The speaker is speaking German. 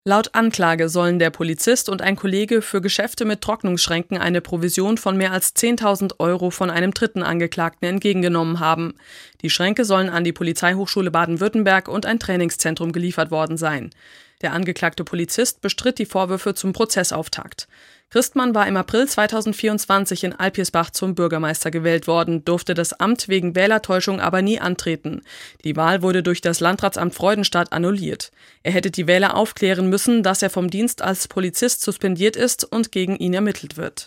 Laut Anklage sollen der Polizist und ein Kollege für Geschäfte mit Trocknungsschränken eine Provision von mehr als 10.000 € von einem dritten Angeklagten entgegengenommen haben. Die Schränke sollen an die Polizeihochschule Baden-Württemberg und ein Trainingszentrum geliefert worden sein. Der angeklagte Polizist bestritt die Vorwürfe zum Prozessauftakt. Christmann war im April 2024 in Alpirsbach zum Bürgermeister gewählt worden, durfte das Amt wegen Wählertäuschung aber nie antreten. Die Wahl wurde durch das Landratsamt Freudenstadt annulliert. Er hätte die Wähler aufklären müssen, dass er vom Dienst als Polizist suspendiert ist und gegen ihn ermittelt wird.